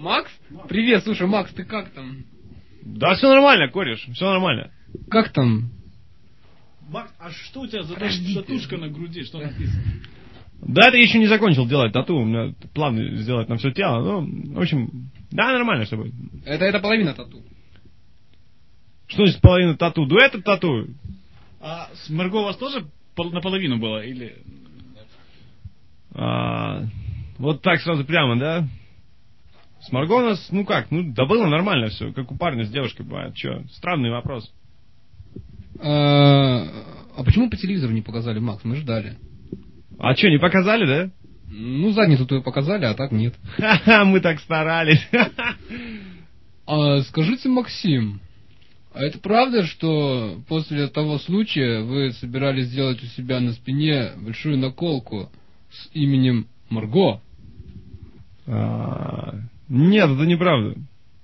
Макс? Привет, слушай, Макс, ты как там? Да все нормально, кореш, все нормально. Как там? Макс, а что у тебя за татушка на груди? Что написано? Да, это я еще не закончил делать тату. У меня план сделать на все тело. Ну, в общем, да, нормально все будет. Это половина тату. Что значит половина тату? Дуэт это тату? А с Марго у вас тоже наполовину было? Или... Вот так сразу прямо, да? С Марго у нас, ну как, да было нормально все, как у парня с девушкой бывает. Че, странный вопрос. А почему по телевизору не показали, Макс? Мы ждали. А что, не показали, да? Ну, задницу твою показали, а так нет. Ха-ха, мы так старались. Скажите, Максим, а это правда, что после того случая вы собирались сделать у себя на спине большую наколку с именем Марго? Нет, это неправда.